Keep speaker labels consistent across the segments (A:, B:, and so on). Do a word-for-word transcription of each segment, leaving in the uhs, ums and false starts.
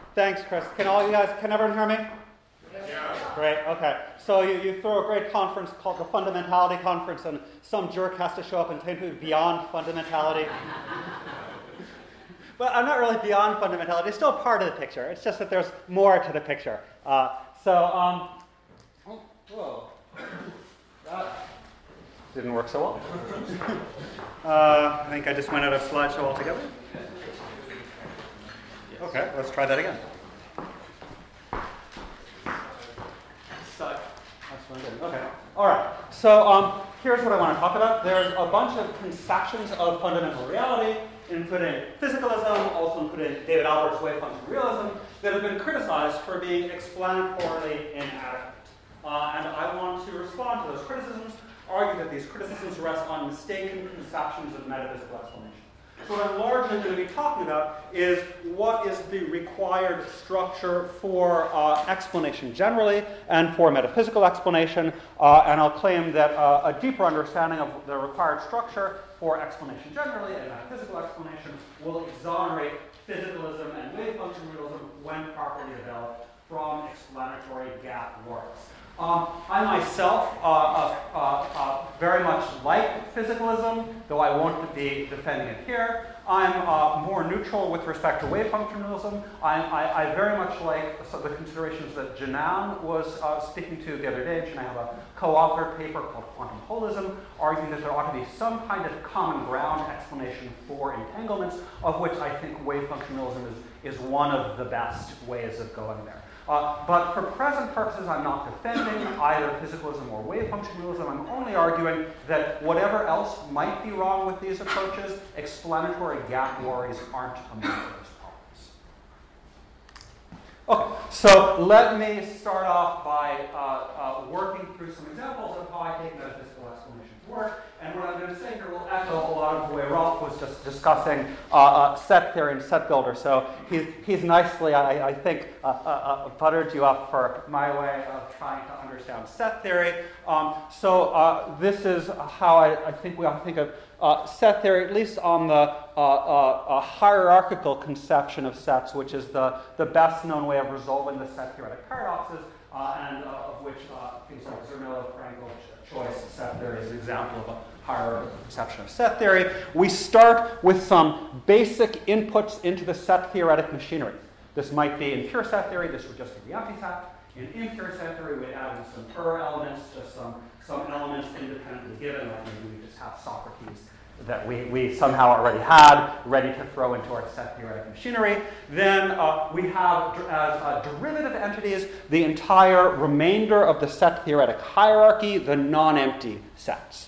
A: Thanks, Chris. Can all you guys, can everyone hear me?
B: Yeah.
A: Great, okay. So you, you throw a great conference called the Fundamentality Conference, and some jerk has to show up and tell you beyond fundamentality. But I'm not really beyond fundamentality. It's still part of the picture. It's just that there's more to the picture. Uh, so, um, oh, whoa. That didn't work so well. uh, I think I just went out of slideshow altogether. Okay, let's try that again. Stuck. That's what I did. Okay. All right. So um, here's what I want to talk about. There's a bunch of conceptions of fundamental reality, including physicalism, also including David Albert's wave function realism, that have been criticized for being explanatorily inadequate. Uh, and I want to respond to those criticisms, argue that these criticisms rest on mistaken conceptions of metaphysical explanation. So what I'm largely going to be talking about is what is the required structure for uh, explanation generally and for metaphysical explanation, uh, and I'll claim that uh, a deeper understanding of the required structure for explanation generally and metaphysical explanation will exonerate physicalism and wave function realism when properly developed from explanatory gap works. Um, I myself uh, uh, uh, uh, very much like physicalism, though I won't be defending it here. I'm uh, more neutral with respect to wave function realism. I, I, I very much like some of the considerations that Janan was uh, speaking to the other day. And I have a co-authored paper called Quantum Holism, arguing that there ought to be some kind of common ground explanation for entanglements, of which I think wave function realism is, is one of the best ways of going there. Uh, but for present purposes, I'm not defending either physicalism or wave function realism. I'm only arguing that whatever else might be wrong with these approaches, explanatory gap worries aren't among those problems. Okay, so let me start off by uh, uh, working through some examples of how I take metaphysical explanations work. And what I'm going to say here will echo a lot of the way Rolf was just discussing uh, uh, set theory and set builder. So he's, he's nicely, I, I think, uh, uh, uh, buttered you up for my way of trying to understand set theory. Um, so uh, this is how I, I think we ought to think of uh, set theory, at least on the uh, uh, uh, hierarchical conception of sets, which is the, the best known way of resolving the set theoretic paradoxes, uh, and uh, of which uh, things like Zermelo, Frankel, choice set theory is an example of a hierarchical conception of set theory. We start with some basic inputs into the set theoretic machinery. This might be in pure set theory, this would just be the empty set. In impure set theory, we add in some per elements, just some, some elements independently given, like maybe we just have Socrates that we, we somehow already had, ready to throw into our set theoretic machinery. Then uh, we have, as uh, derivative entities, the entire remainder of the set theoretic hierarchy, the non-empty sets.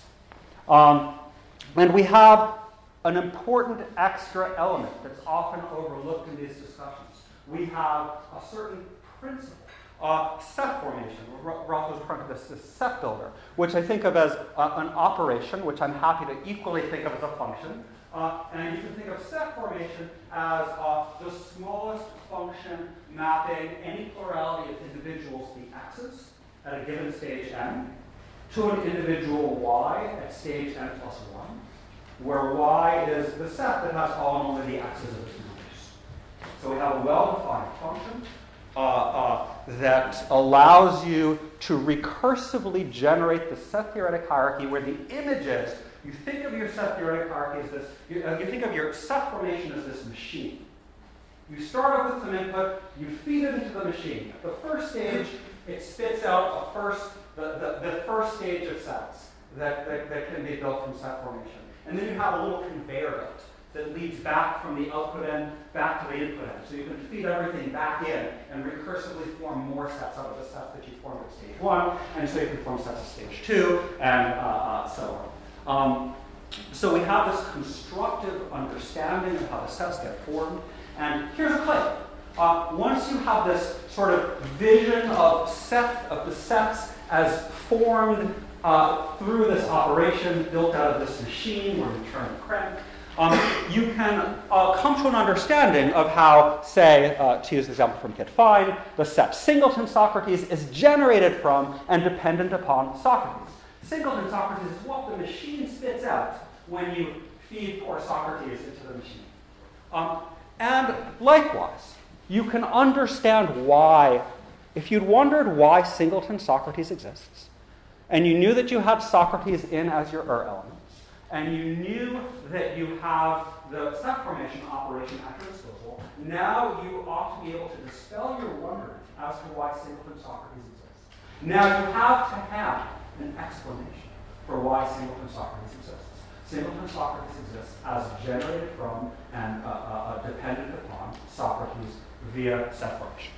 A: Um, and we have an important extra element that's often overlooked in these discussions. We have a certain principle. Uh, set formation, Rolf was referring to this, this set builder, which I think of as uh, an operation, which I'm happy to equally think of as a function. Uh, and you can think of set formation as uh, the smallest function mapping any plurality of individuals, the x's, at a given stage n, to an individual y at stage n plus one, where y is the set that has all and only the x's of its numbers. So we have a well-defined function Uh, uh, that allows you to recursively generate the set theoretic hierarchy where the images, you think of your set theoretic hierarchy as this, you, uh, you think of your set formation as this machine. You start off with some input, you feed it into the machine. At the first stage, it spits out a first, the, the, the first stage of sets that, that, that can be built from set formation. And then you have a little conveyor belt that leads back from the output end back to the input end. So you can feed everything back in and recursively form more sets out of the sets that you formed at stage one, and so you can form sets at stage two, and uh, uh, so on. Um, so we have this constructive understanding of how the sets get formed, and here's a claim. Uh, once you have this sort of vision of set of the sets as formed uh, through this operation built out of this machine where we turn the crank, Um, you can uh, come to an understanding of how, say, uh, to use the example from Kit Fine, the set singleton Socrates is generated from and dependent upon Socrates. Singleton Socrates is what the machine spits out when you feed poor Socrates into the machine. Um, and likewise, you can understand why, if you'd wondered why singleton Socrates exists, and you knew that you had Socrates in as your er elements, and you knew that you have the set formation operation at your disposal, now you ought to be able to dispel your wonderment as to why singleton Socrates exists. Now you have to have an explanation for why singleton Socrates exists. Singleton Socrates exists as generated from and uh, uh, uh, dependent upon Socrates via set formation.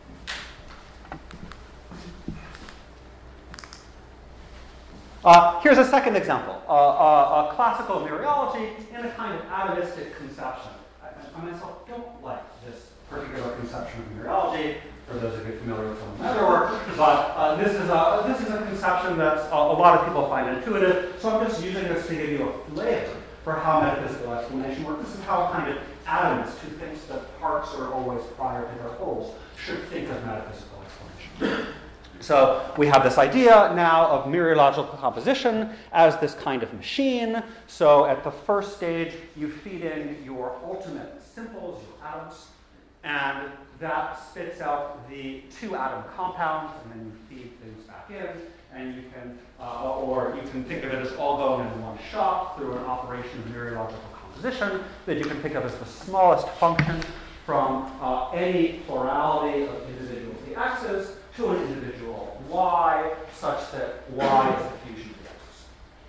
A: Uh, here's a second example, uh, uh, a classical mereology in a kind of atomistic conception. I, I myself don't like this particular conception of mereology, for those of you familiar with some of my other work, but uh, this is a this is a conception that uh, a lot of people find intuitive, so I'm just using this to give you a flavor for how metaphysical explanation works. This is how a kind of atomist who thinks that parts are always prior to their wholes should think of metaphysical explanation. So we have this idea now of mereological composition as this kind of machine. So at the first stage, you feed in your ultimate simples, your atoms, and that spits out the two atom compounds, and then you feed things back in, and you can, uh, or you can think of it as all going in one shot through an operation of mereological composition that you can think of as the smallest function from uh, any plurality of individual x's to an individual y, such that y is the fusion of the x's.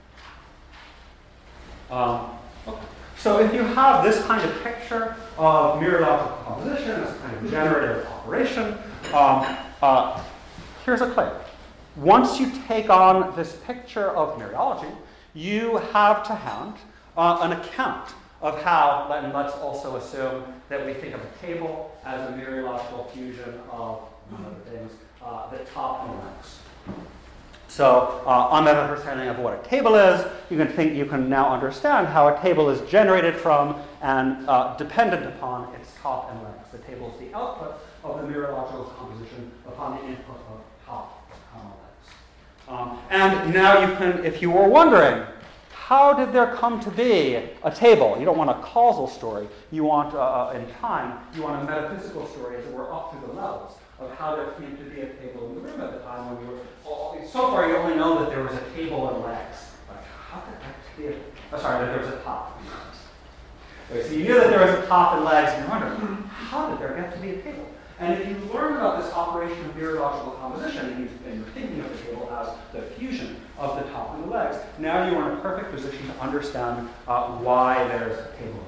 A: Um, okay. So if you have this kind of picture of mereological composition as a kind of generative operation, um, uh, here's a claim. Once you take on this picture of mereology, you have to hand uh, an account of how, and let's also assume that we think of a table as a mereological fusion of, among other things, uh, the top and the legs. So uh, on that understanding of what a table is, you can think you can now understand how a table is generated from and uh, dependent upon its top and legs. The table is the output of the mereological composition upon the input of top and legs. Um, and now you can, if you were wondering, how did there come to be a table? You don't want a causal story. You want, uh, in time, you want a metaphysical story as it were up through the levels of how there came to be a table in the room at the time when you were, well, so far you only know that there was a table and legs. Like, how did that be a, oh, sorry, that there was a top and legs. Okay, so you knew that there was a top and legs, and you're wondering, how did there get to be a table? And if you learn about this operation of mereological composition, and, and you're thinking of the table as the fusion of the top and the legs, now you are in a perfect position to understand uh, why there's a table.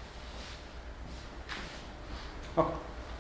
A: Okay.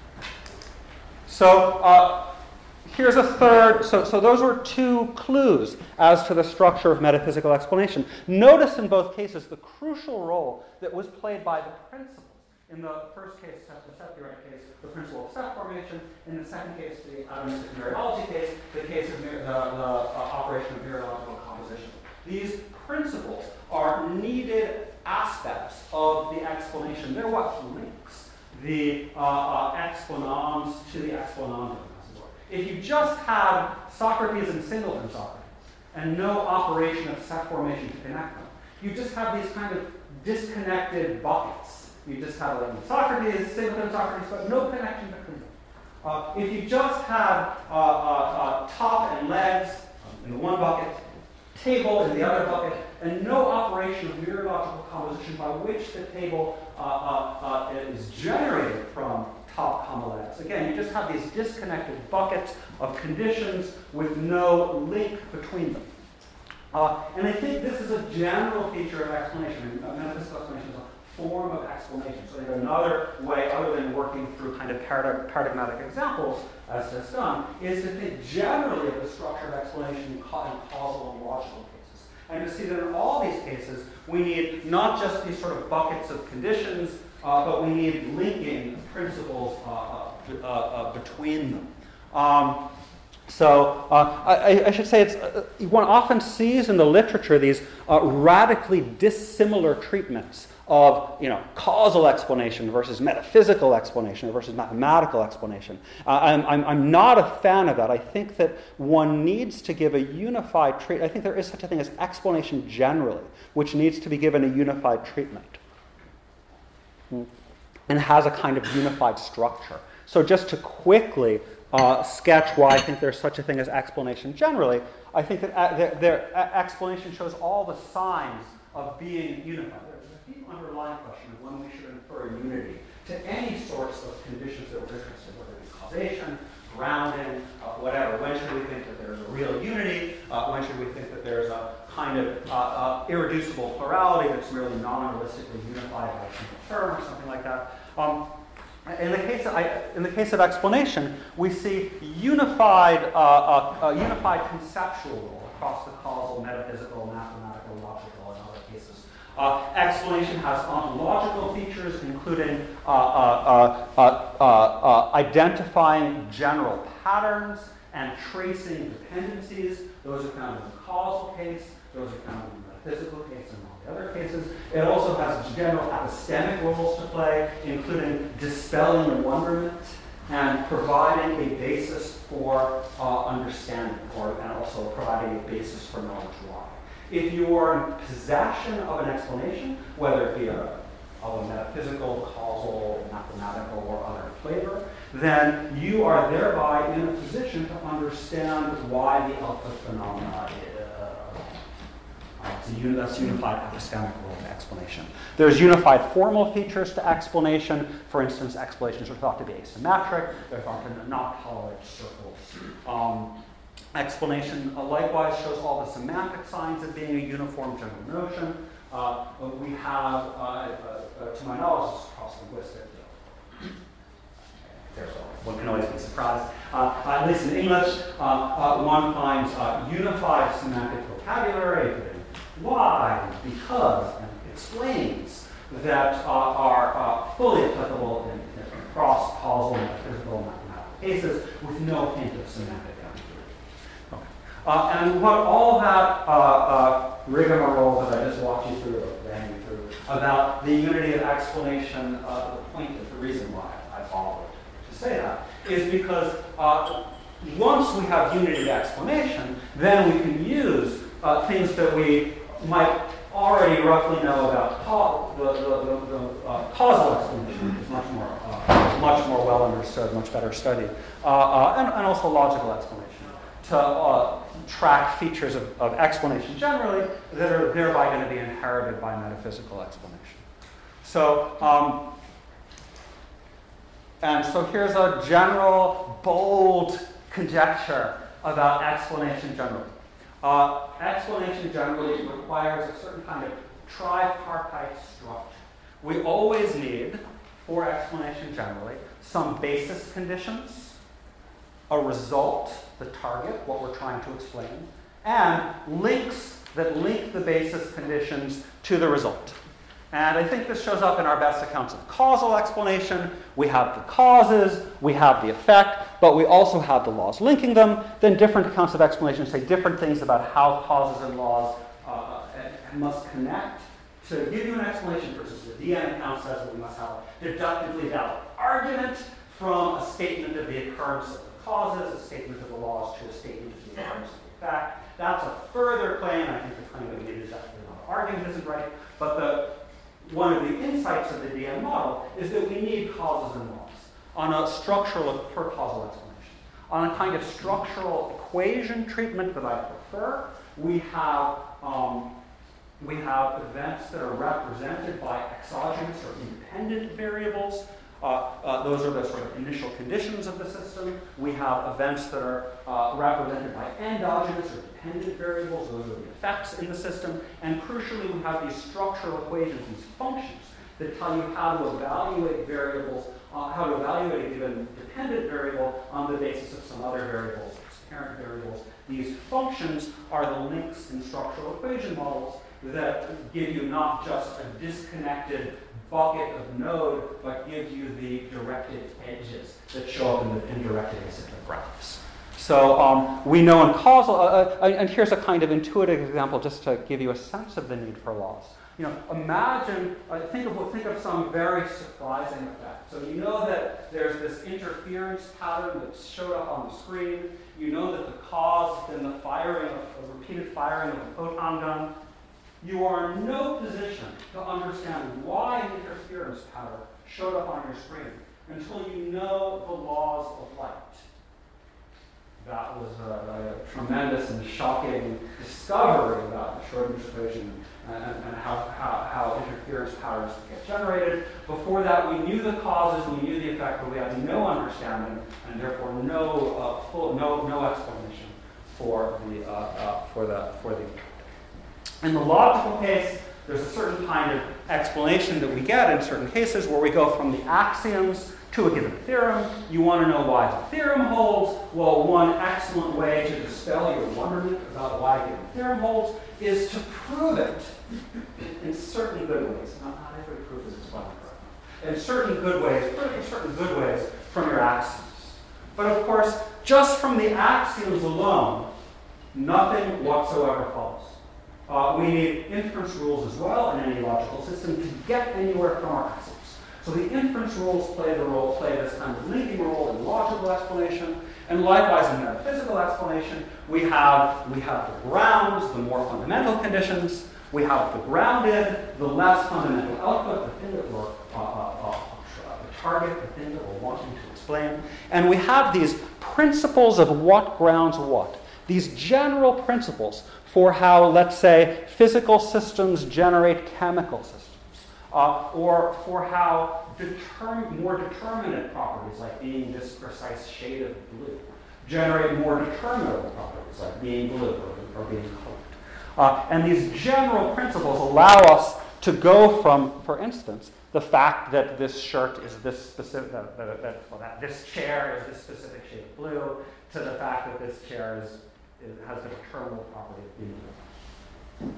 A: So uh, here's a third. So, so those were two clues as to the structure of metaphysical explanation. Notice in both cases the crucial role that was played by the principles. In the first case, the set theoretic case, the principle of set formation. In the second case, the atomistic mereology case, the case of the, the uh, operation of mereological composition. These principles are needed aspects of the explanation. They're what links the uh, uh, explanans to the explanandum, as it were. If you just had Socrates and singleton Socrates and no operation of set formation to connect them, you just have these kind of disconnected buckets. You just have like Socrates, singleton Socrates, but no connection between them. Uh, if you just had uh, uh, uh, top and legs in the one bucket, table in the other bucket, and no operation of mereological composition by which the table uh, uh, uh, is generated from top comma legs. Again, you just have these disconnected buckets of conditions with no link between them. Uh, and I think this is a general feature of explanation. Uh, metaphysical explanation is a form of explanation. So there's another way, other than working through kind of parad- paradigmatic examples, as is done, is to think generally of the structure of explanation in causal and logical cases. And to see that in all these cases, we need not just these sort of buckets of conditions, uh, but we need linking principles uh, uh, uh, uh, between them. Um, so uh, I, I should say it's uh, one often sees in the literature these uh, radically dissimilar treatments of, you know, causal explanation versus metaphysical explanation versus mathematical explanation. Uh, I'm, I'm, I'm not a fan of that. I think that one needs to give a unified treatment. I think there is such a thing as explanation generally, which needs to be given a unified treatment and has a kind of unified structure. So just to quickly uh, sketch why I think there's such a thing as explanation generally, I think that uh, their, their uh, explanation shows all the signs of being unified. There's a deep underlying question of when we should infer unity to any sorts of conditions that we're interested in, whether it's causation, grounding, uh, whatever. When should we think that there's a real unity? Uh, when should we think that there's a kind of uh, uh, irreducible plurality that's merely non-realistically unified by a single term or something like that? Um, in, the case of, I, in the case of explanation, we see unified, uh, uh, uh, unified conceptual rule across the causal, metaphysical, mathematical, logical, and other cases. Uh, explanation has ontological features, including uh, uh, uh, uh, uh, identifying general patterns and tracing dependencies. Those are found in the causal case. Those are found in the metaphysical case and all the other cases. It also has general epistemic roles to play, including dispelling wonderment and providing a basis for uh, understanding, or, and also providing a basis for knowledge why. If you are in possession of an explanation, whether it be a, of a metaphysical, causal, mathematical, or other flavor, then you are thereby in a position to understand why the output phenomena is. Uh, it's a uni- that's unified epistemic role of explanation. There's unified formal features to explanation. For instance, explanations are thought to be asymmetric. They're thought to not tolerate circles. Um, Explanation uh, likewise shows all the semantic signs of being a uniform general notion. Uh, we have, uh, uh, uh, to my knowledge, this is cross-linguistic. There's one can always be surprised. Uh, at least in English, uh, uh, one finds uh, unified semantic vocabulary, including why, because, and explains that uh, are uh, fully applicable in, in cross-causal, metaphysical, mathematical cases with no hint of semantic. Uh, and what all that uh, uh, rigmarole that I just walked you through, or ran you through, about the unity of explanation, uh, the point of the reason why I followed to say that, is because uh, once we have unity of explanation, then we can use uh, things that we might already roughly know about ca- the, the, the, the uh, causal explanation, which is much more, uh, much more well understood, much better studied, uh, uh, and, and also logical explanation, to uh, track features of, of explanation generally that are thereby going to be inherited by metaphysical explanation. So, um, and so here's a general, bold conjecture about explanation generally. Uh, explanation generally requires a certain kind of tripartite structure. We always need, for explanation generally, some basis conditions, a result, the target, what we're trying to explain, and links that link the basis conditions to the result. And I think this shows up in our best accounts of causal explanation. We have the causes, we have the effect, but we also have the laws linking them. Then different accounts of explanation say different things about how causes and laws uh, must connect. To give you an explanation, for instance, the D N account says that we must have a deductively valid argument from a statement of the occurrence of causes, a statement of the laws to a statement of the occurrence of the effect. That's a further claim. I think the claim that we need is definitely not argument isn't right. But the, one of the insights of the D M model is that we need causes and laws on a structural, for causal explanation. On a kind of structural equation treatment that I prefer, we have um, we have events that are represented by exogenous or independent variables. Uh, uh, those are the sort of initial conditions of the system. We have events that are uh, represented by endogenous or dependent variables. Those are the effects in the system. And crucially, we have these structural equations, these functions, that tell you how to evaluate variables, uh, how to evaluate a given dependent variable on the basis of some other variables, parent variables. These functions are the links in structural equation models that give you not just a disconnected bucket of node, but give you the directed edges that show up in the indirected acyclic graphs. So um, we know in causal, uh, uh, and here's a kind of intuitive example just to give you a sense of the need for laws. You know, imagine, uh, think of think of some very surprising effect. So you know that there's this interference pattern that showed up on the screen. You know that the cause has been the firing of, of repeated firing of a photon gun. You are in no position to understand why an interference pattern showed up on your screen until you know the laws of light. That was a, a tremendous and shocking discovery about the Schrödinger's equation and, and how, how, how interference patterns get generated. Before that, we knew the causes, we knew the effect, but we had no understanding and therefore no uh, full, no no explanation for the uh, uh, for the for the. In the logical case, there's a certain kind of explanation that we get in certain cases where we go from the axioms to a given theorem. You want to know why the theorem holds. Well, one excellent way to dispel your wonderment about why a given theorem holds is to prove it in certain good ways. Not, not every proof is explanatory. In certain good ways, in certain good ways from your axioms. But of course, just from the axioms alone, nothing whatsoever follows. Uh, we need inference rules as well in any logical system to get anywhere from our axioms. So the inference rules play the role, play this kind of linking role in logical explanation, and likewise in metaphysical explanation, we have we have the grounds, the more fundamental conditions. We have the grounded, the less fundamental output, the thing that we're uh, uh, uh, the target, the thing that we're wanting to explain, and we have these principles of what grounds what. These general principles for how, let's say, physical systems generate chemical systems. Uh, or for how determ- more determinate properties, like being this precise shade of blue, generate more determinable properties, like being blue or, or being colored. Uh, and these general principles allow us to go from, for instance, the fact that this shirt is this specific, that, that, that, well, that this chair is this specific shade of blue, to the fact that this chair is, is has the determinable property of being blue.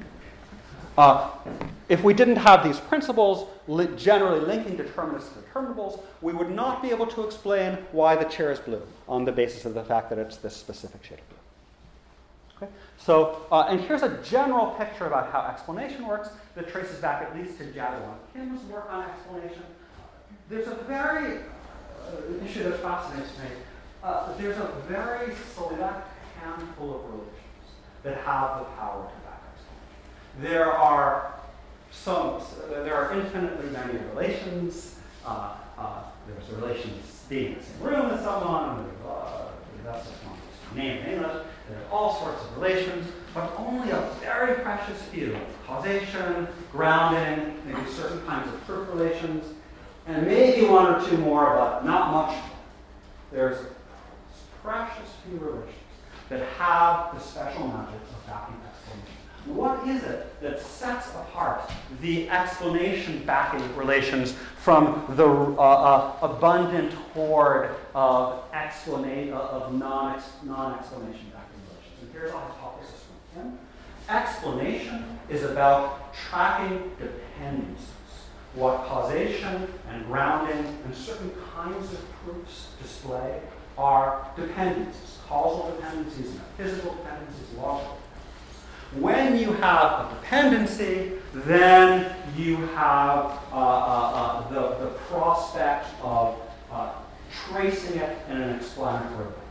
A: Uh, if we didn't have these principles li- generally linking determinants to determinables, we would not be able to explain why the chair is blue on the basis of the fact that it's this specific shade of blue. Okay? So, uh, and here's a general picture about how explanation works that traces back at least to Jagiellon Kim's work on explanation. There's a very, uh, issue that fascinates me, uh, there's a very select handful of relations that have the power to back explanation. There are some, there are infinitely many relations. Uh, uh, there's a relation to being in the same room as someone, uh, that's just one name in English. There are all sorts of relations, but only a very precious few. Causation, grounding, maybe certain kinds of proof relations, and maybe one or two more, but not much. There's precious few relations that have the special magic of backing explanation. What is it that sets apart the explanation backing relations from the uh, uh, abundant horde of explana- of non non-explanation backing relations? And here's a hypothesis from him. Explanation is about tracking dependencies. What causation and grounding and certain kinds of proofs display are dependencies, causal dependencies, physical dependencies, logical. When you have a dependency, then you have uh, uh, uh, the, the prospect of uh, tracing it in an explanatory way.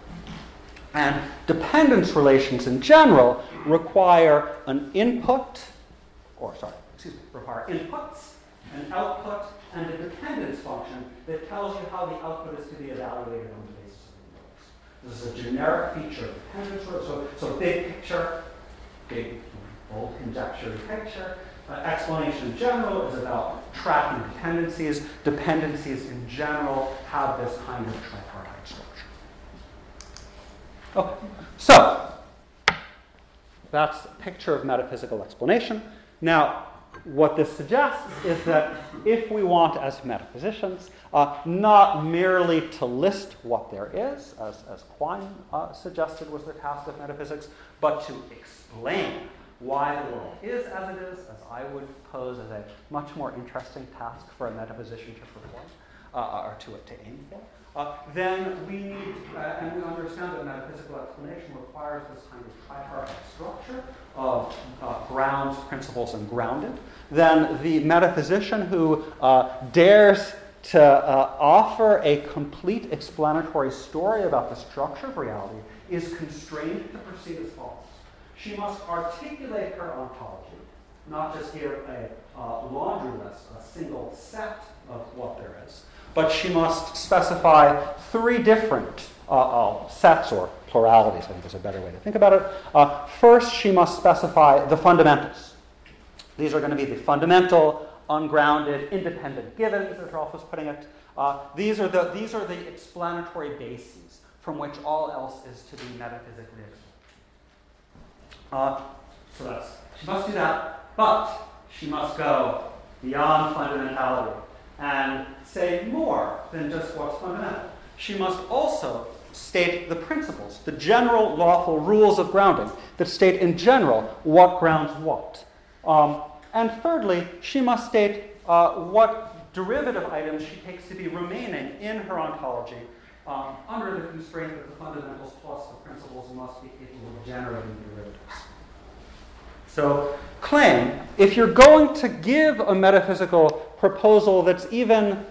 A: And dependence relations in general require an input, or sorry, excuse me, require inputs, an output, and a dependence function that tells you how the output is to be evaluated on the basis of the inputs. This is a generic feature of dependence. So, so big picture, big, bold conjecture picture. Uh, explanation in general is about tracking dependencies. Dependencies in general have this kind of tripartite structure. Okay, so that's a picture of metaphysical explanation. Now, what this suggests is that if we want, as metaphysicians, uh, not merely to list what there is, as, as Quine uh, suggested was the task of metaphysics, but to explain why the world is as it is, as I would pose as a much more interesting task for a metaphysician to perform, uh, or to, to aim for, uh, then we need, uh, and we understand that metaphysical explanation requires this kind of tripartite structure of uh, grounds, principles, and grounded. Then the metaphysician who uh, dares to uh, offer a complete explanatory story about the structure of reality is constrained to proceed as follows. She must articulate her ontology, not just give a uh, laundry list, a single set of what there is, but she must specify three different uh, uh, sets, or pluralities, I think is a better way to think about it. Uh, first, she must specify the fundamentals. These are going to be the fundamental, ungrounded, independent givens, as Rolf was putting it. Uh, these are the these are the explanatory bases from which all else is to be metaphysically explained. Uh, so that's she must do that, but she must go beyond fundamentality and say more than just what's fundamental. She must also state the principles, the general lawful rules of grounding that state in general what grounds what. Um, and thirdly, she must state uh, what derivative items she takes to be remaining in her ontology um, under the constraint that the fundamentals plus the principles must be capable of generating derivatives. So, claim, if you're going to give a metaphysical proposal that's even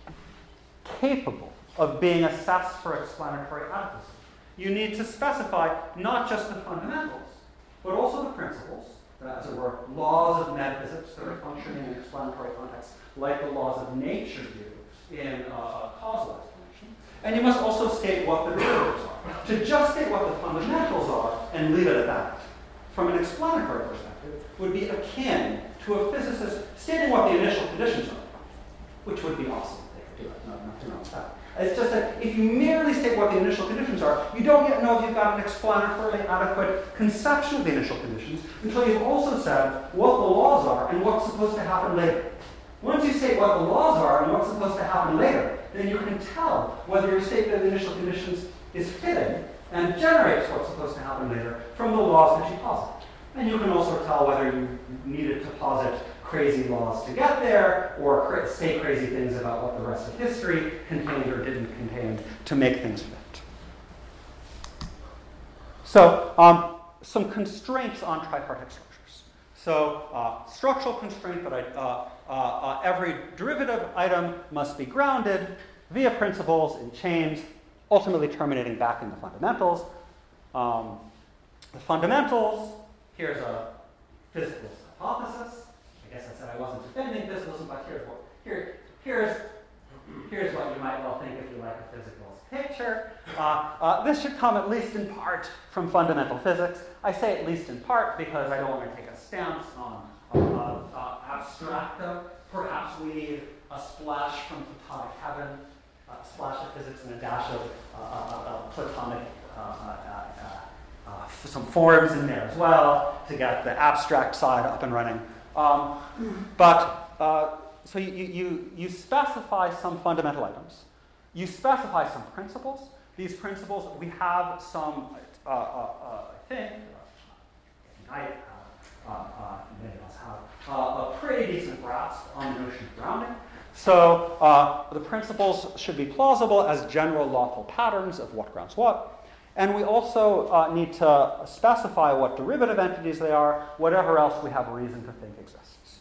A: capable of being assessed for explanatory adequacy, you need to specify not just the fundamentals, but also the principles, as it were, laws of metaphysics that are functioning in explanatory context, like the laws of nature do in uh, causal explanation. And you must also state what the derivatives are. To just state what the fundamentals are and leave it at that, from an explanatory perspective, would be akin to a physicist stating what the initial conditions are, which would be awesome if they could do it. No, nothing wrong with that. It's just that if you merely state what the initial conditions are, you don't yet know if you've got an explanatorily adequate conception of the initial conditions until you've also said what the laws are and what's supposed to happen later. Once you state what the laws are and what's supposed to happen later, then you can tell whether your statement of the initial conditions is fitting and generates what's supposed to happen later from the laws that you posit. And you can also tell whether you needed to posit crazy laws to get there, or cra- say crazy things about what the rest of history contained or didn't contain to make things fit. So, um, some constraints on tripartite structures. So, uh, structural constraint that I, uh, uh, uh, every derivative item must be grounded via principles in chains, ultimately terminating back in the fundamentals. Um, the fundamentals, here's a physical hypothesis. I guess I said I wasn't defending physicalism, but here's what here here's here's what you might well think if you like a physicalist picture. Uh, uh, this should come at least in part from fundamental physics. I say at least in part because I don't want to take a stance on uh, uh, abstracto. Perhaps we need a splash from Platonic heaven, a splash of physics and a dash of uh, uh, uh, Platonic. Uh, uh, uh, uh, some forms in there as well to get the abstract side up and running. Um, but, uh, so you, you, you specify some fundamental items. You specify some principles. These principles, we have some, uh, uh, uh, I think, uh, I, uh, uh, many of us have, uh, a pretty decent grasp on the notion of grounding. So uh, the principles should be plausible as general lawful patterns of what grounds what. And we also uh, need to specify what derivative entities they are, whatever else we have reason to think exists.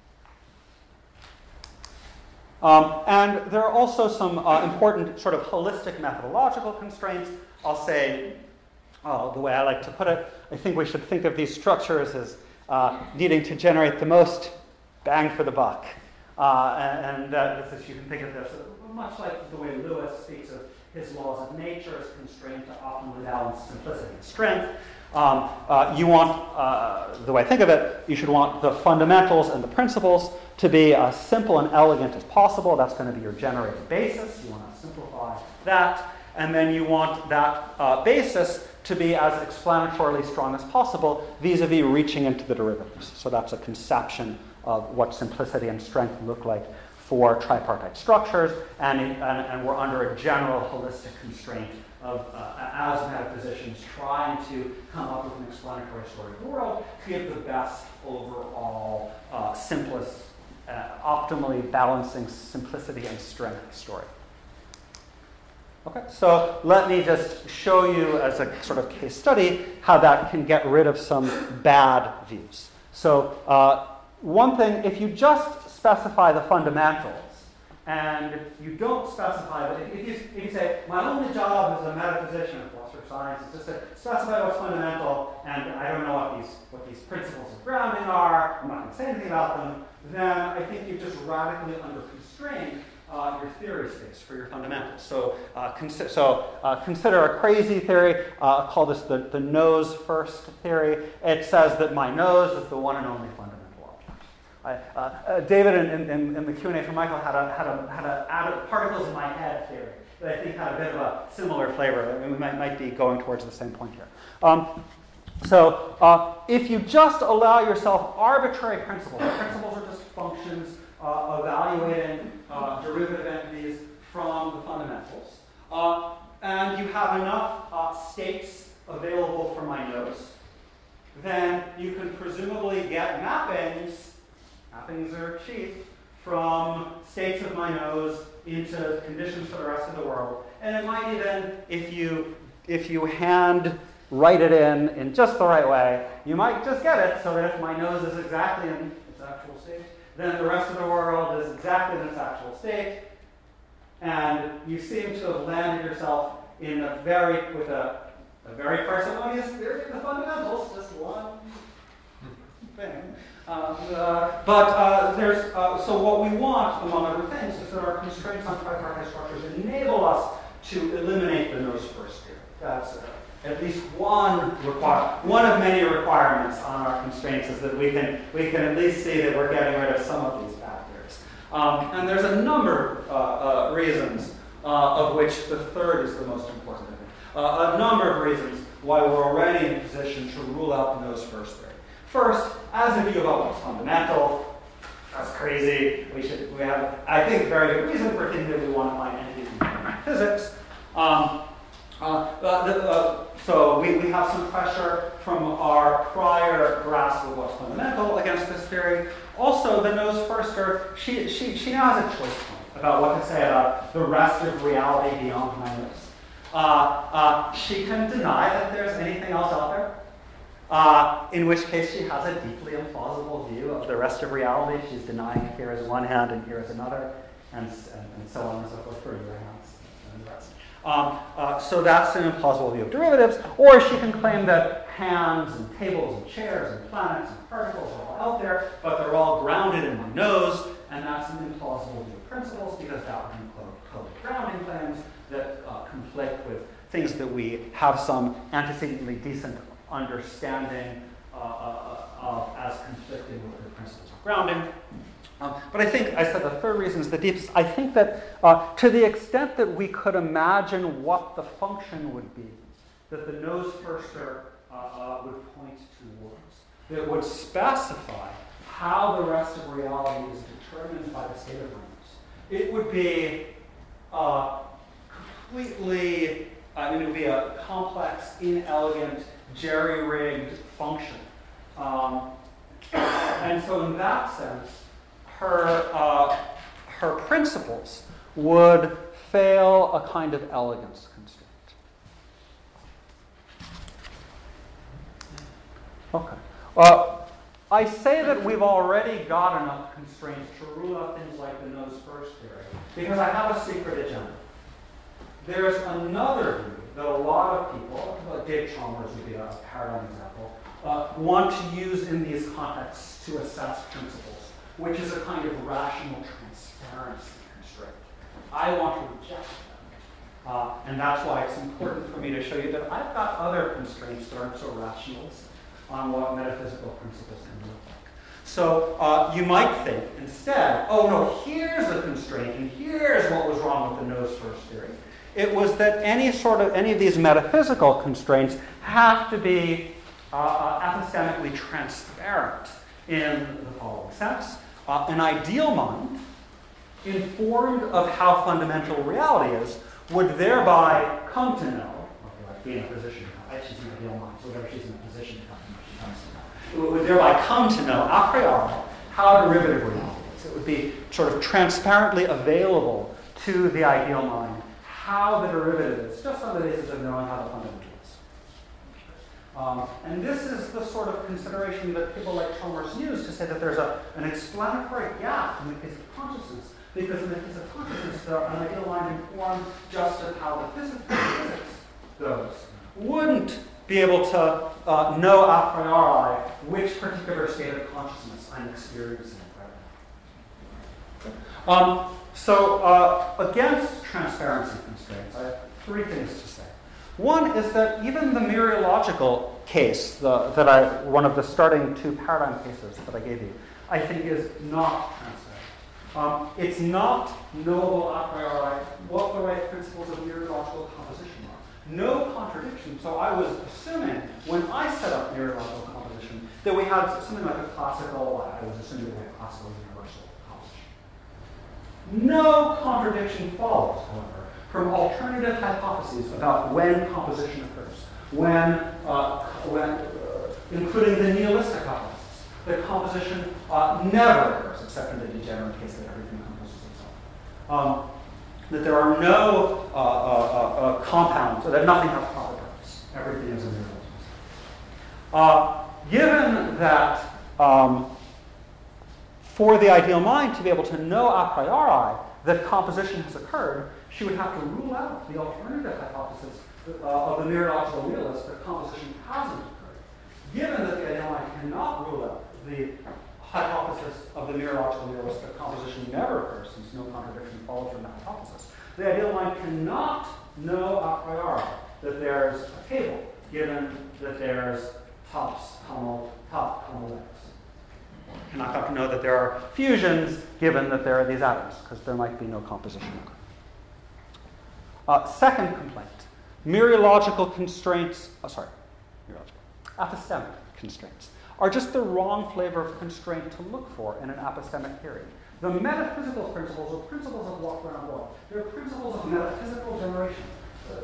A: Um, and there are also some uh, important sort of holistic methodological constraints. I'll say, oh, the way I like to put it, I think we should think of these structures as uh, needing to generate the most bang for the buck. Uh, and and uh, this is, you can think of this much like the way Lewis speaks of his laws of nature as constrained to optimally balance simplicity and strength. Um, uh, you want, uh, the way I think of it, you should want the fundamentals and the principles to be as simple and elegant as possible. That's going to be your generated basis. You want to simplify that. And then you want that uh, basis to be as explanatorily strong as possible vis-a-vis reaching into the derivatives. So that's a conception of what simplicity and strength look like for tripartite structures, and, it, and, and we're under a general holistic constraint of, uh, as metaphysicians, trying to come up with an explanatory story of the world to give the best overall, uh, simplest, uh, optimally balancing simplicity and strength story. Okay, so let me just show you as a sort of case study how that can get rid of some bad views. So uh, one thing, if you just specify the fundamentals and you don't specify, but if, if, you, if you say, my only job as a metaphysician or philosopher of science is just to specify what's fundamental, and I don't know what these, what these principles of grounding are, I'm not going to say anything about them, then I think you just radically under-constrain uh, your theory space for your fundamentals. So, uh, consi- so uh, consider a crazy theory. Uh, I'll call this the, the nose first theory. It says that my nose is the one and only fundamental object. I, uh, uh, David in, in, in the Q and A for Michael had a, had a, had a added particles in my head theory that I think had a bit of a similar flavor. I mean, we might, might be going towards the same point here. Um, so uh, if you just allow yourself arbitrary principles, principles are just functions uh, evaluating uh, derivative entities from the fundamentals, uh, and you have enough uh, states available for my nose, then you can presumably get mappings, mappings are cheap, from states of my nose into conditions for the rest of the world. And it might even, if you if you hand write it in in just the right way, you might just get it so that if my nose is exactly in its actual state, then the rest of the world is exactly in its actual state. And you seem to have landed yourself in a very, with a, a very parsimonious theory of the fundamentals, just one thing. Uh, uh, but uh, there's, uh, so what we want, among other things, is that our constraints on tripartite structures enable us to eliminate the nose first theory. That's uh, at least one require, one of many requirements on our constraints is that we can we can at least see that we're getting rid of some of these bad theories. Um, and there's a number of uh, uh, reasons, uh, of which the third is the most important. Uh, a number of reasons why we're already in a position to rule out the nose first theory. First, as a view about what's fundamental, that's crazy. We should we have I think very good reason for thinking that we want to find entities in physics. Um, uh, uh, the, uh, so we, we have some pressure from our prior grasp of what's fundamental against this theory. Also, the nose firster, she she she now has a choice point about what to say about the rest of reality beyond my nose. Uh, uh, she can deny that there's anything else out there. Uh, in which case she has a deeply implausible view of the rest of reality. She's denying here is one hand and here is another, and, and, and so on and so forth for your hands and the rest. Um, uh, so that's an implausible view of derivatives. Or she can claim that hands and tables and chairs and planets and particles are all out there, but they're all grounded in my nose, and that's an implausible view of principles because that would include code grounding claims that uh, conflict with things that we have some antecedently decent understanding uh, uh, of as conflicting with the principles of grounding. Um, but I think, I said the third reason is the deepest. I think that uh, to the extent that we could imagine what the function would be, that the nose firster uh, uh, would point towards, that would specify how the rest of reality is determined by the state of rooms, it would be uh, completely, I mean, it would be a complex, inelegant, jerry-rigged function. Um, and so in that sense, her, uh, her principles would fail a kind of elegance constraint. Okay. Well, I say that we've already got enough constraints to rule out things like the nose first theory, because I have a secret agenda. There's another view that a lot of people, like Dave Chalmers would be a paradigm example, uh, want to use in these contexts to assess principles, which is a kind of rational transparency constraint. I want to reject them. Uh, and that's why it's important for me to show you that I've got other constraints that aren't so rationalist on what metaphysical principles can look like. So uh, you might think instead, oh no, here's a constraint, and here's what was wrong with the nose first theory. It was that any sort of any of these metaphysical constraints have to be uh, uh, epistemically transparent in the following sense. Uh, an ideal mind, informed of how fundamental reality is, would thereby come to know, or be in a position to know, she's an ideal mind, so whatever she's in a position to come to know, she comes to know. It would thereby come to know, a priori, how derivative reality is. It would be sort of transparently available to the ideal mind how the derivative is, just on the basis of knowing how the fundamental is. Um, and this is the sort of consideration that people like Chalmers use to say that there's a, an explanatory gap in the case of consciousness because in the case of consciousness, the, an ideal mind informed just of how the physics, physics goes, wouldn't be able to uh, know a priori which particular state of consciousness I'm experiencing right now. Um, so uh, against transparency constraints, I have three things to say. One is that even the mereological case, the, that I, one of the starting two paradigm cases that I gave you, I think is not transparent. Um, it's not knowable a priori what the right principles of mereological composition are. No contradiction. So I was assuming when I set up mereological composition that we had something like a classical, I was assuming we had classical universal composition. No contradiction follows, however, from alternative hypotheses about when composition occurs. When, uh, when uh, including the nihilistic hypothesis, that composition uh, never occurs, except in the degenerate case that everything composes itself. Um, that there are no uh, uh, uh, compounds, or that nothing has proper purpose. Everything is a mere uh, Given that um, for the ideal mind to be able to know a priori that composition has occurred, she would have to rule out the alternative hypothesis uh, of the mereological realist that composition hasn't occurred. Given that the ideal mind cannot rule out the hypothesis of the mereological realist that composition never occurs, since no contradiction follows from the hypothesis, the ideal mind cannot know a priori that there's a table, given that there's tops, comma, top, comma, legs. Cannot come to know that there are fusions, given that there are these atoms, because there might be no composition occur. Uh, second complaint, mereological constraints, oh, sorry, mereological, epistemic constraints are just the wrong flavor of constraint to look for in an epistemic theory. The metaphysical principles are principles of walk around law. They're principles of metaphysical generation. Uh,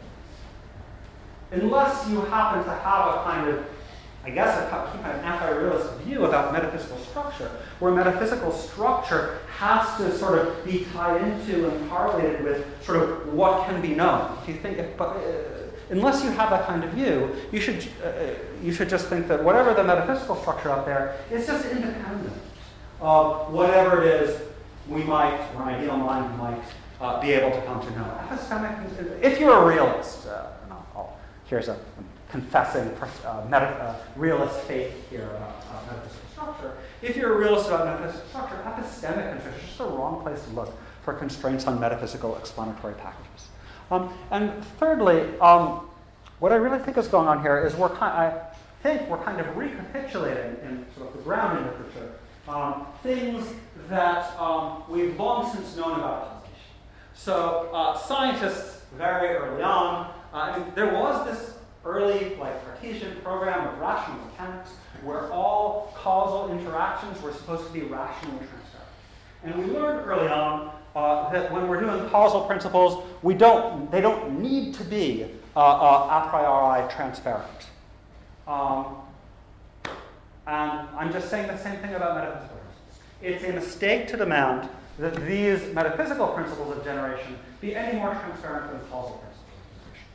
A: unless you happen to have a kind of, I guess, a kind of anti-realist view about metaphysical structure, where metaphysical structure has to sort of be tied into and correlated with sort of what can be known. If you think, if, uh, unless you have that kind of view, you should uh, you should just think that whatever the metaphysical structure out there is just independent of whatever it is we might, or an ideal mind might uh, be able to come to know. Epistemic, if you're a realist, uh, no, oh, here's a confessing uh, meta, uh, realist faith here about uh, metaphysical structure. If you're a realist about metaphysical structure, epistemic constraints is just the wrong place to look for constraints on metaphysical explanatory packages. Um, and thirdly, um, what I really think is going on here is we're kind, I think we're kind of recapitulating in sort of the grounding literature um, things that um, we've long since known about causation. So uh, scientists very early on, uh, I mean, there was this early like Cartesian program of rational mechanics where all causal interactions were supposed to be rationally transparent. And we learned early on Uh, that when we're doing causal principles, we don't, they don't need to be uh, uh, a priori transparent. Um, and I'm just saying the same thing about metaphysical principles. It's a mistake to demand that these metaphysical principles of generation be any more transparent than causal principles of generation.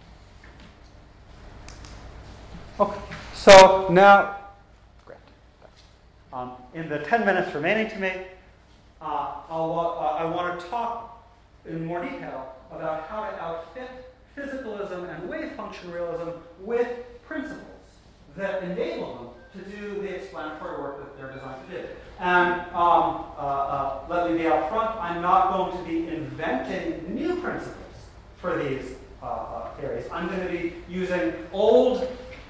A: Okay, so now, great. Um, in the ten minutes remaining to me, Uh, I'll, uh, I want to talk in more detail about how to outfit physicalism and wave function realism with principles that enable them to do the explanatory work that they're designed to do. And um, uh, uh, let me be up front, I'm not going to be inventing new principles for these uh, uh, theories. I'm going to be using old,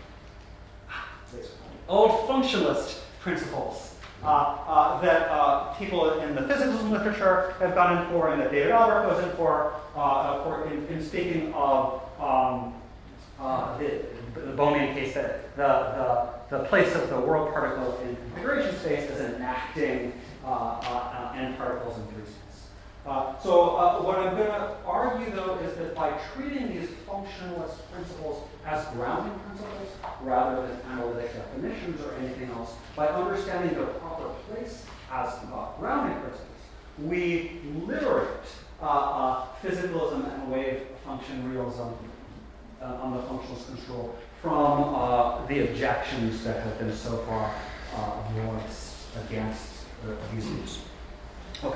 A: old functionalist principles Uh, uh, that uh, people in the physicalism literature have gone in for, and that David Albert goes in for, uh, for in, in speaking of um, uh, the, the Bohmian case, that the, the, the place of the world particle in configuration space is enacting uh, uh, uh, n particles in three space. Uh, so uh, what I'm going to argue, though, is that by treating these functionalist principles as grounding principles rather than analytic definitions or anything else, by understanding their proper place as uh, grounding principles, we liberate uh, uh, physicalism and wave function realism uh, on the functionalist control from uh, the objections that have been so far uh, voiced against uh, these views. Okay.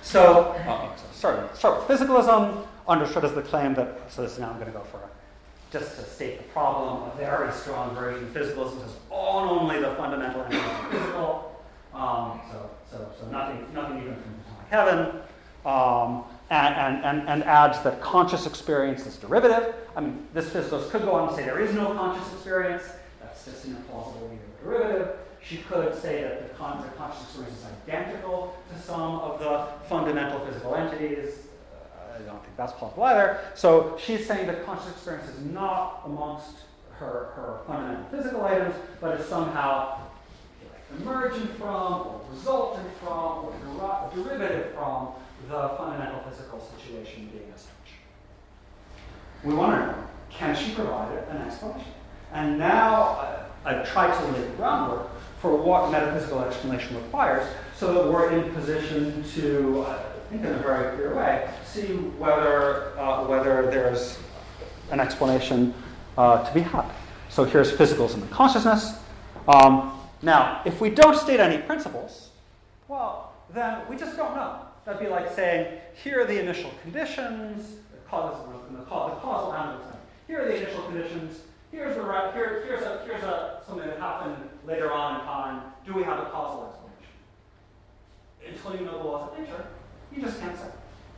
A: So, oh, so start, start with physicalism, understood as the claim that, so this is now I'm going to go for a, just to state the problem, a very strong version of physicalism says all and only the fundamental entities are physical. Um, so, so, so nothing, nothing even from atomic heaven. Um, and, and, and, and adds that conscious experience is derivative. I mean, this physicalist could go on to say there is no conscious experience. That's just an implausible derivative. She could say that the, con- the conscious experience is identical to some of the fundamental physical entities. Uh, I don't think that's plausible either. So she's saying that conscious experience is not amongst her, her fundamental physical items, but is somehow emergent from, or resultant from, or der- derivative from the fundamental physical situation being as such. We want to know, can she provide an explanation? And now uh, I've tried to lay the groundwork for what metaphysical explanation requires so that we're in position to, uh, I think in a very clear way, see whether, uh, whether there's an explanation uh, to be had. So here's physicalism and consciousness. Um, now, if we don't state any principles, well, then we just don't know. That'd be like saying, here are the initial conditions, the causal, the causal analysis. Here are the initial conditions. Here's the right. Here, here's a here's a something that happened later on in time. Do we have a causal explanation? Until you know the laws of nature, you just can't say.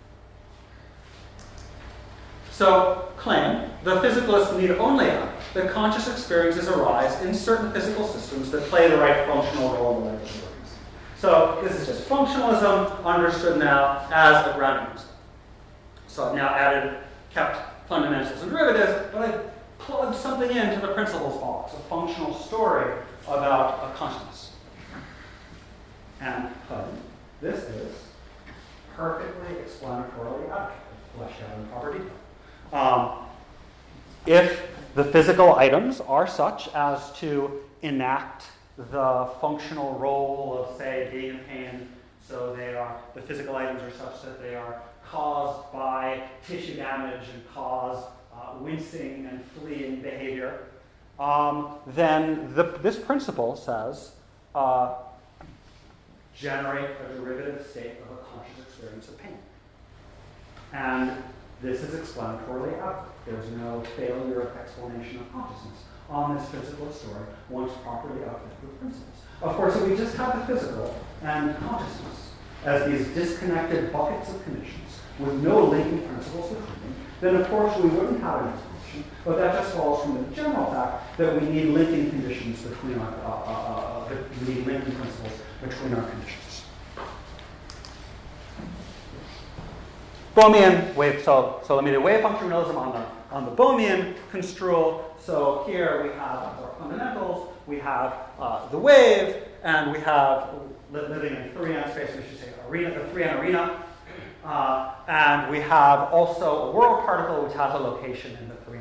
A: So, claim the physicalists need only add that conscious experiences arise in certain physical systems that play the right functional role in the life of the organism. So this is just functionalism understood now as a grounding principle. So I've now added, kept fundamentals and derivatives, but I've plugged something into the principles box, a functional story about a consciousness. And um, this is perfectly explanatorily adequate, fleshed out in proper detail. Um, if the physical items are such as to enact the functional role of, say, being in pain, so they are, the physical items are such that they are caused by tissue damage and cause uh, wincing and fleeing behavior, um, then the, this principle says uh, generate a derivative state of a conscious experience of pain. And this is explanatorily adequate. There's no failure of explanation of consciousness on this physical story once properly outfitted with principles. Of course, if we just have the physical and consciousness as these disconnected buckets of conditions with no linking principles between them, then of course we wouldn't have an explanation, but that just follows from the general fact that we need linking conditions between our, uh, uh, uh, we need linking principles between our conditions. Bohmian wave, so, so let me do wave function realism on the, on the Bohmian construal. So here we have our fundamentals, we have uh, the wave, and we have living in a three-n space, we should say arena, the three-n arena. Uh, and we have also a world particle which has a location in the three-n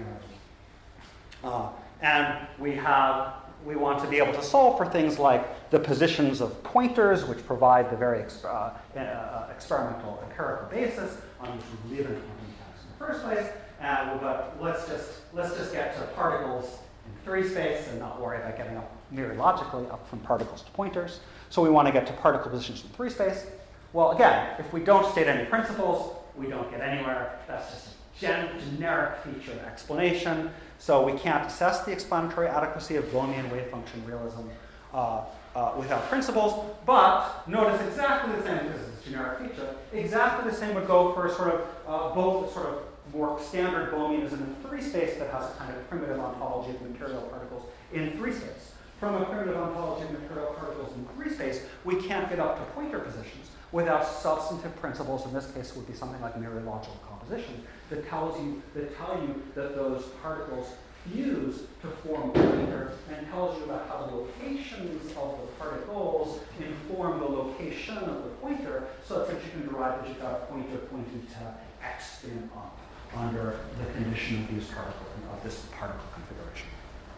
A: arena. Uh, and we have, we want to be able to solve for things like the positions of pointers, which provide the very exp- uh, uh, experimental empirical basis on which we believe in quantum mechanics in the first place. And but let's just let's just get to particles in three space and not worry about getting up mereologically up from particles to pointers. So we want to get to particle positions in three space. Well, again, if we don't state any principles, we don't get anywhere. That's just a gen- generic feature of explanation. So we can't assess the explanatory adequacy of Bohmian wave function realism uh, uh, without principles. But notice exactly the same, because it's a generic feature, exactly the same would go for sort of uh, both sort of more standard Bohmianism in three space that has a kind of primitive ontology of material particles in three space. From a primitive ontology of material particles in three space, we can't get up to pointer positions without substantive principles. In this case, it would be something like mereological composition that tells you that tell you that those particles fuse to form a pointer, and tells you about how the locations of the particles inform the location of the pointer, so that you can derive that you've got a pointer pointing to x spin up under the condition of these particles, of this particle configuration.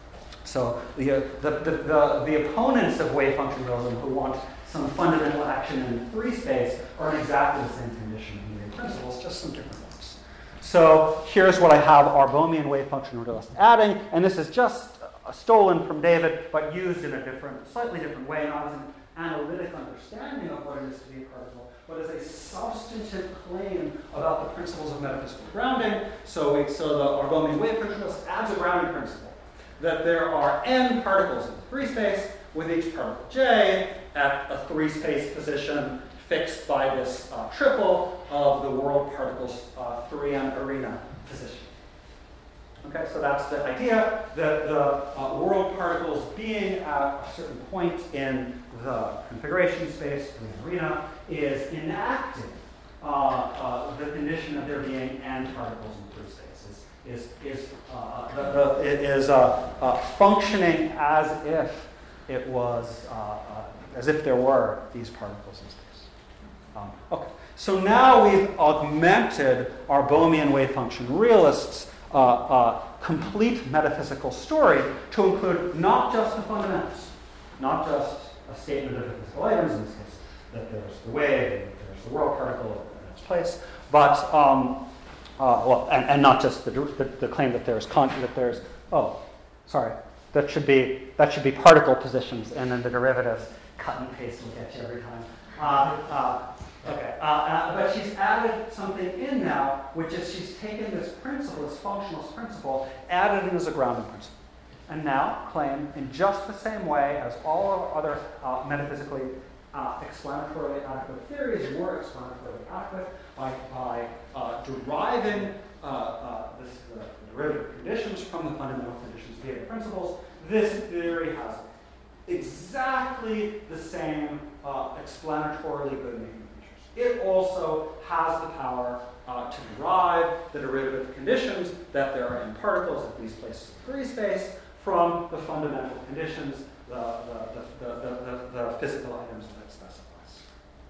A: So the, uh, the, the, the, the opponents of wave function realism who want some fundamental action in three space are in exactly the same condition in the principles, just some different ones. So here's what I have our Bohmian wave function realist adding, and this is just uh, stolen from David, but used in a different, slightly different way, not as an analytic understanding of what it is to be a particle, but as a substantive claim about the principles of metaphysical grounding. So, we, so the Argomian wave functionalist adds a grounding principle that there are n particles in three space, with each particle j at a three space position fixed by this uh, triple of the world particles uh, three n arena position. Okay, so that's the idea that the uh, world particles being at a certain point in the configuration space, the arena, is enacting uh, uh, the condition of there being n particles in three spaces. Is is uh, the, the, it is uh, uh, functioning as if it was uh, uh, as if there were these particles in space. Um, okay, so now we've augmented our Bohmian wave function realists' uh, uh, complete metaphysical story to include not just the fundamentals, not just a statement of the physical items, in this case, that there's the wave, that there's the world particle in its place, but um, uh, well, and, and not just the, the, the claim that there's con- that there's oh, sorry, that should be that should be particle positions, and then the derivatives cut and paste will get you every time. Uh, uh, Okay, uh, uh, but she's added something in now, which is she's taken this principle, this functionalist principle, added it as a grounding principle, and now claim in just the same way as all of other uh, metaphysically uh, explanatorily adequate theories were explanatorily adequate by, by uh, deriving uh, uh, this, the derivative conditions from the fundamental conditions via the principles. This theory has exactly the same uh, explanatorily good making. It also has the power uh, to derive the derivative conditions that there are in particles at these places of three space from the fundamental conditions, the, the, the, the, the, the physical items that it specifies.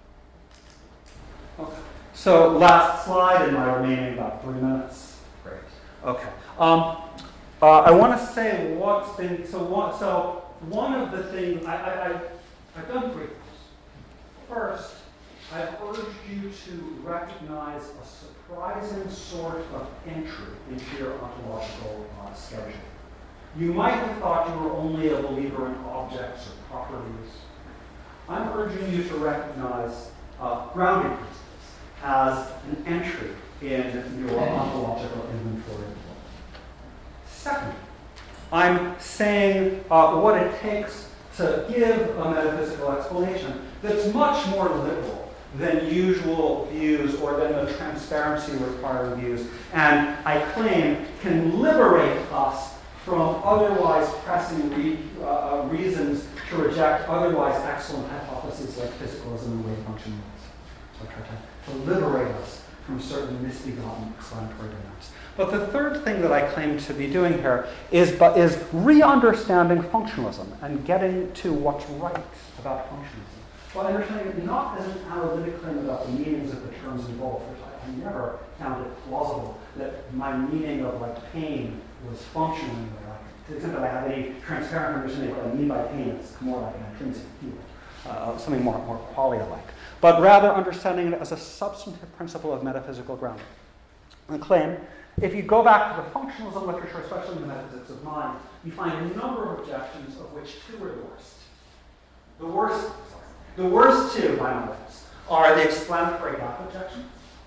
A: Okay. So last slide in my remaining about three minutes. Great. Okay. Um, uh, I want to say what's been so one. So one of the things I, I, I I've done three things. First, I've urged you to recognize a surprising sort of entry into your ontological uh, schedule. You might have thought you were only a believer in objects or properties. I'm urging you to recognize uh, grounding principles as an entry in your ontological inventory. Second, I'm saying uh, what it takes to give a metaphysical explanation that's much more liberal than usual views or than the transparency requiring views, and I claim can liberate us from otherwise pressing re- uh, reasons to reject otherwise excellent hypotheses like physicalism and wave function rules. So I try to, to liberate us from certain misbegotten explanatory dynamics. But the third thing that I claim to be doing here is, but is re-understanding functionalism and getting to what's right about functionalism. Well, understanding it not as an analytic claim about the meanings of the terms involved, which I, I never found it plausible that my meaning of like pain was functionally like, to the extent that I have any transparent understanding of what I mean by pain, it's more like an intrinsic field, uh, something more, more qualia-like. But rather understanding it as a substantive principle of metaphysical grounding. The claim, if you go back to the functionalism literature, especially in the metaphysics of mind, you find a number of objections of which two are the worst. The worst The worst two, by my words, are the explanatory gap objection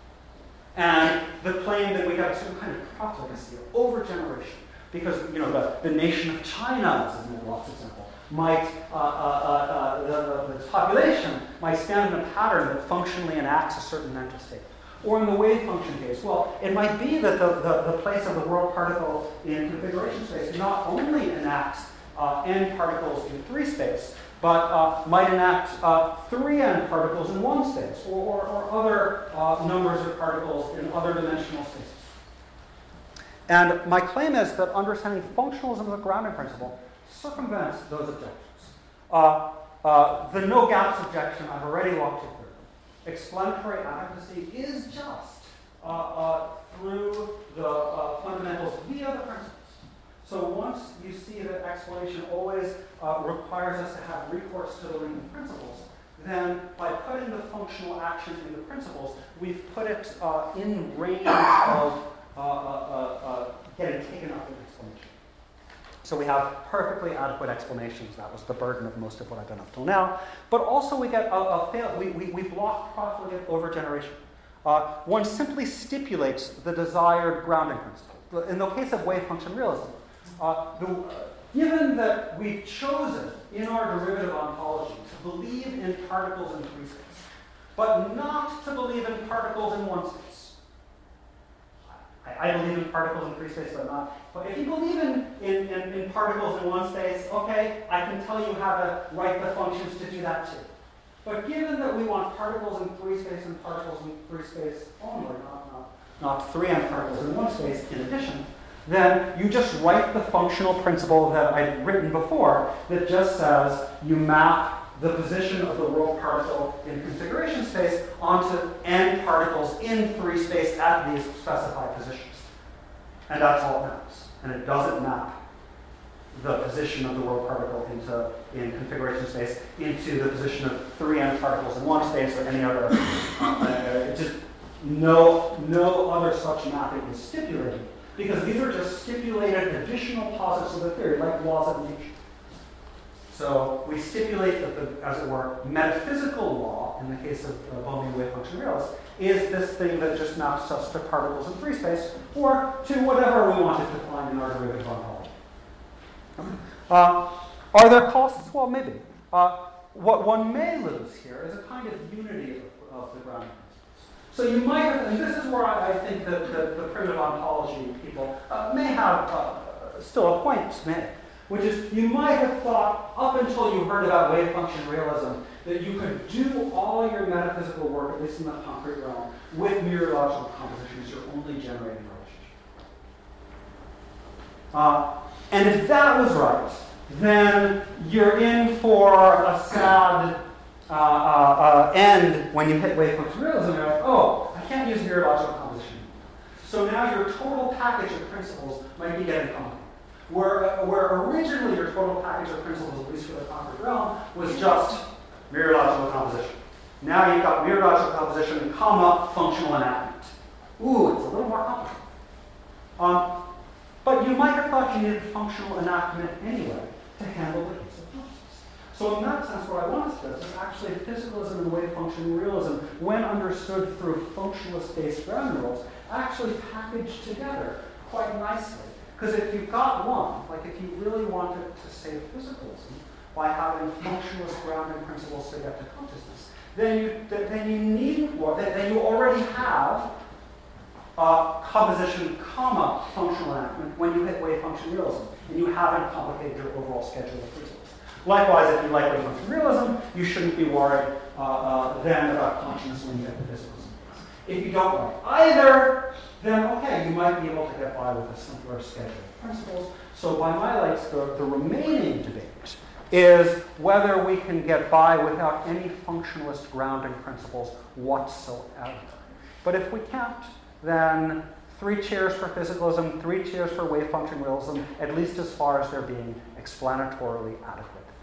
A: and the claim that we have some kind of profligacy or overgeneration. Because, you know, the, the nation of China, as is Lock's example, might, uh, uh, uh, the, the, the population might stand in a pattern that functionally enacts a certain mental state. Or in the wave function case, well, it might be that the, the, the place of the world particle in configuration space not only enacts uh, n particles in three space, but uh, might enact uh, three n particles in one space, or, or, or other uh, numbers of particles in other dimensional spaces. And my claim is that understanding functionalism as a grounding principle circumvents those objections. Uh, uh, the no gaps objection I've already walked you through. Explanatory adequacy is just uh, uh, through the uh, fundamentals via the principles. So once you see that explanation always uh, requires us to have recourse to the Lincoln principles, then by putting the functional action in the principles, we've put it uh, in range of uh, uh, uh, uh, getting taken up in explanation. So we have perfectly adequate explanations. That was the burden of most of what I've done up till now. But also we get a, a fail, we, we, we block profligate overgeneration. Uh, one simply stipulates the desired grounding principle. In the case of wave function realism, uh, the, uh, given that we've chosen in our derivative ontology to believe in particles in three space, but not to believe in particles in one space. I, I believe in particles in three space, but not. But if you believe in, in, in, in particles in one space, okay, I can tell you how to write the functions to do that too. But given that we want particles in three space and particles in three space only, not, not, not three n particles in one space in addition, then you just write the functional principle that I'd written before that just says you map the position of the world particle in configuration space onto n particles in three space at these specified positions. And that's all it maps. And it doesn't map the position of the world particle into in configuration space into the position of three n particles in one space or any other. Uh, it just no no other such mapping is stipulated because these are just stipulated additional posits of the theory, like laws of nature. So we stipulate that the, as it were, metaphysical law in the case of uh, Bohmian wave function realist is this thing that just maps us to particles in free space or to whatever we want it to find in our derivative ontology. Uh, are there costs? Well, maybe. Uh, what one may lose here is a kind of unity of, of the grounding principles. So you might have, and this is where I, I think that, that the primitive ontology people uh, may have uh, still a point to make, which is you might have thought up until you heard about wave function realism that you could do all your metaphysical work, at least in the concrete realm, with mereological compositions. You're only generating relationship. Uh, And if that was right, then you're in for a sad uh, uh, uh, end when you hit wave function realism. You're like, oh, I can't use mereological composition. So now your total package of principles might be getting complicated. Where, uh, where originally your total package of principles, at least for the concrete realm, was just mereological composition. Now you've got mereological composition, comma, functional enactment. Ooh, it's a little more complicated. Um, But you might have thought you needed functional enactment anyway to handle the case of consciousness. So in that sense, what I want to stress is actually physicalism and wave function realism, when understood through functionalist-based ground rules, actually package together quite nicely. Because if you've got one, like if you really wanted to say physicalism by having functionalist grounding principles to get to consciousness, then you then you needn't work. Then you already have Uh, composition, comma, functional enactment when you hit wave function realism, and you haven't complicated your overall schedule of principles. Likewise, if you like wave function realism, you shouldn't be worried uh, uh, then about consciousness when you get to physicalism. If you don't like either, then okay, you might be able to get by with a simpler schedule of principles. So by my lights, the, the remaining debate is whether we can get by without any functionalist grounding principles whatsoever. But if we can't, then three cheers for physicalism, three cheers for wave function realism, at least as far as they're being explanatorily adequate.